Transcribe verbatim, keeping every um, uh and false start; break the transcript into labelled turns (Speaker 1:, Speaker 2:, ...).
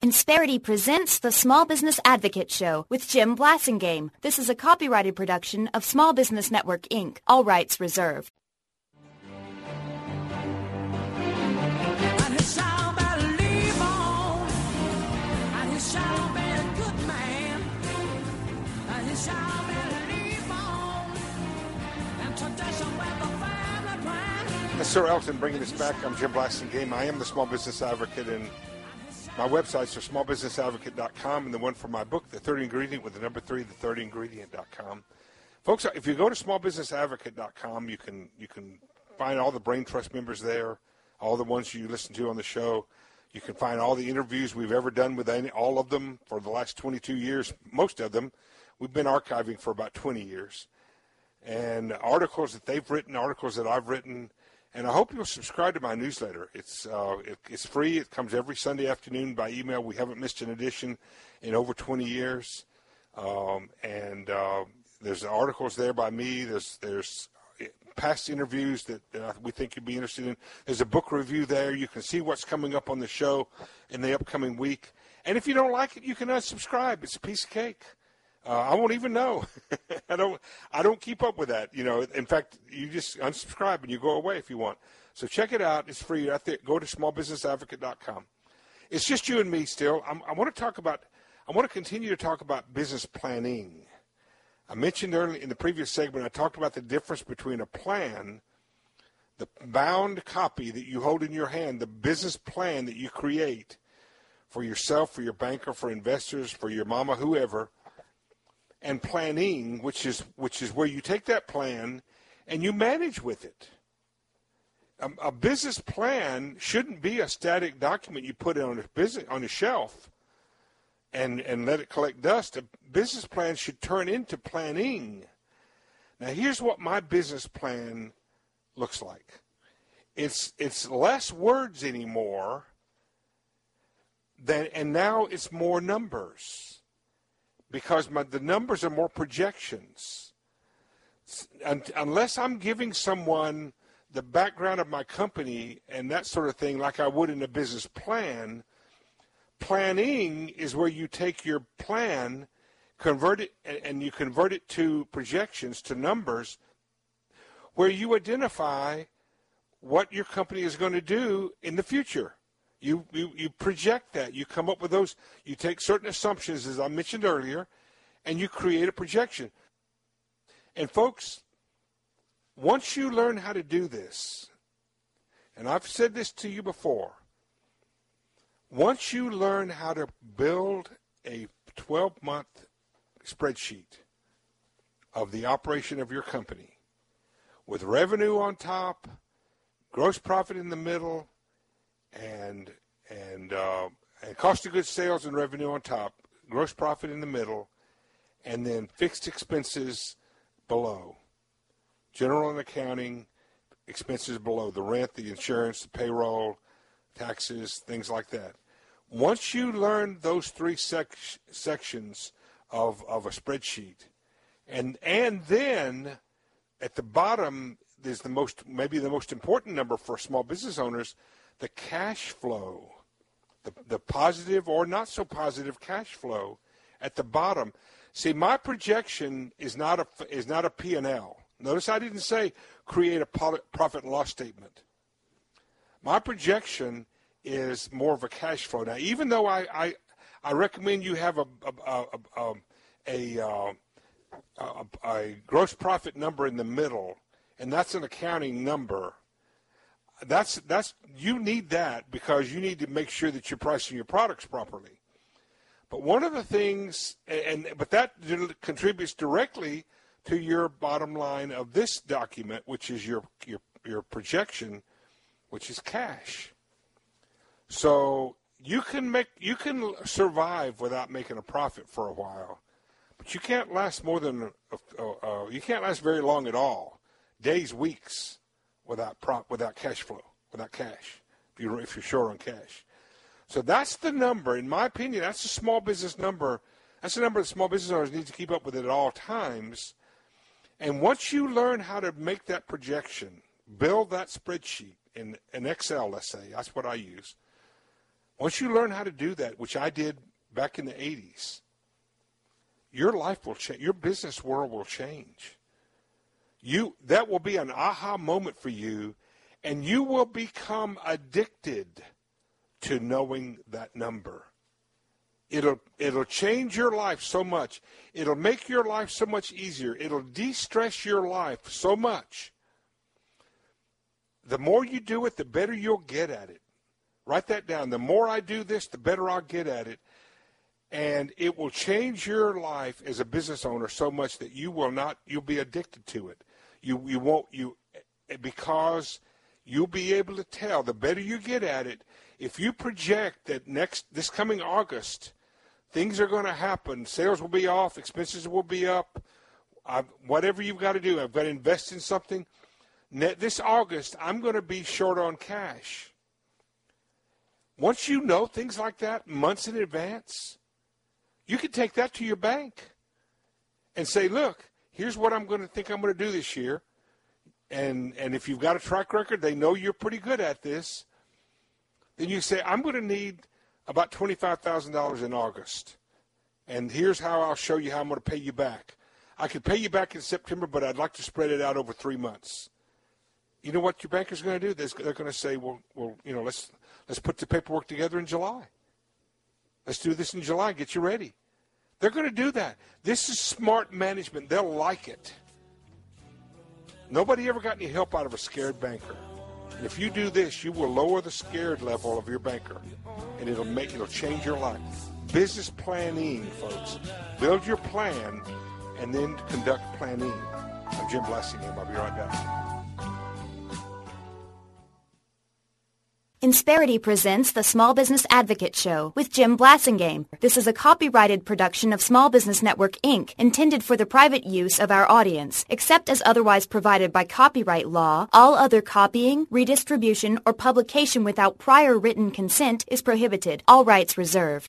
Speaker 1: Insperity presents the Small Business Advocate Show with Jim Blasingame. This is a copyrighted production of Small Business Network, Incorporated. All rights reserved.
Speaker 2: That's Sir Elton bringing us back. I'm Jim Blasingame. I am the Small Business Advocate, and my websites are small business advocate dot com and the one for my book, The Third Ingredient, with the number three, the third ingredient dot com. Folks, if you go to small business advocate dot com, you can you can find all the Brain Trust members there, all the ones you listen to on the show. You can find all the interviews we've ever done with any, all of them for the last twenty-two years, most of them. We've been archiving for about twenty years. And articles that they've written, articles that I've written. And I hope you'll subscribe to my newsletter. It's uh, it, it's free. It comes every Sunday afternoon by email. We haven't missed an edition in over twenty years. Um, and uh, there's articles there by me. There's there's past interviews that, that we think you'd be interested in. There's a book review there. You can see what's coming up on the show in the upcoming week. And if you don't like it, you can unsubscribe. It's a piece of cake. Uh, I won't even know. I don't. I don't keep up with that. You know. In fact, you just unsubscribe and you go away if you want. So check it out. It's free. I think go to small business advocate dot com. It's just you and me still. I'm, I want to talk about. I want to continue to talk about business planning. I mentioned earlier in the previous segment. I talked about the difference between a plan, the bound copy that you hold in your hand, the business plan that you create for yourself, for your banker, for investors, for your mama, whoever. And planning, which is which is where you take that plan and you manage with it. A, a business plan shouldn't be a static document you put it on a business on a shelf and and let it collect dust. A business plan should turn into planning. Now, here's what my business plan looks like. It's it's less words anymore than, and now it's more numbers. Because my, the numbers are more projections. Un, unless I'm giving someone the background of my company and that sort of thing like I would in a business plan, planning is where you take your plan, convert it, and, and you convert it to projections, to numbers, where you identify what your company is going to do in the future. You, you you project that. You come up with those. You take certain assumptions, as I mentioned earlier, and you create a projection. And folks, once you learn how to do this, and I've said this to you before, once you learn how to build a twelve-month spreadsheet of the operation of your company with revenue on top, gross profit in the middle, and and uh, and cost of goods sales and revenue on top, gross profit in the middle, and then fixed expenses below. General and accounting expenses below, the rent, the insurance, the payroll, taxes, things like that. Once you learn those three sec- sections of, of a spreadsheet, and and then at the bottom is the most maybe the most important number for small business owners, the cash flow, the, the positive or not so positive cash flow at the bottom. See, my projection is not a is not a P and L. Notice I didn't say create a profit and loss statement. My projection is more of a cash flow. Now, even though I I, I recommend you have a a a, a, a, a a gross profit number in the middle, and that's an accounting number. That's that's you need that because you need to make sure that you're pricing your products properly. But one of the things, and but that contributes directly to your bottom line of this document, which is your your your projection, which is cash. So you can make you can survive without making a profit for a while, but you can't last more than uh, uh, you can't last very long at all, days, weeks. Without prop, without cash flow, without cash, if you're, if you're short on cash. So that's the number, in my opinion, that's the small business number. That's the number that small business owners need to keep up with at all times. And once you learn how to make that projection, build that spreadsheet in, in Excel, let's say, that's what I use. Once you learn how to do that, which I did back in the eighties, your life will change. Your business world will change. You that will be an aha moment for you, and you will become addicted to knowing that number. It'll it'll change your life so much. It'll make your life so much easier. It'll de-stress your life so much. The more you do it, the better you'll get at it. Write that down. The more I do this, the better I'll get at it. And it will change your life as a business owner so much that you will not, you'll be addicted to it. You you won't, you, because you'll be able to tell, the better you get at it, if you project that next, this coming August, things are going to happen, sales will be off, expenses will be up, I've, whatever you've got to do, I've got to invest in something. This August, I'm going to be short on cash. Once you know things like that months in advance, you can take that to your bank and say, look, here's what I'm going to think I'm going to do this year. And and if you've got a track record, they know you're pretty good at this. Then you say, I'm going to need about twenty-five thousand dollars in August. And here's how I'll show you how I'm going to pay you back. I could pay you back in September, but I'd like to spread it out over three months. You know what your banker's going to do? They're going to say, well, well, you know, let's let's put the paperwork together in July. Let's do this in July. Get you ready. They're going to do that. This is smart management. They'll like it. Nobody ever got any help out of a scared banker. And if you do this, you will lower the scared level of your banker, and it'll make it'll change your life. Business planning, folks. Build your plan, and then conduct planning. I'm Jim Blassingham. I'll be right back.
Speaker 1: Insperity presents the Small Business Advocate Show with Jim Blasingame. This is a copyrighted production of Small Business Network, Incorporated, intended for the private use of our audience. Except as otherwise provided by copyright law, all other copying, redistribution, or publication without prior written consent is prohibited. All rights reserved.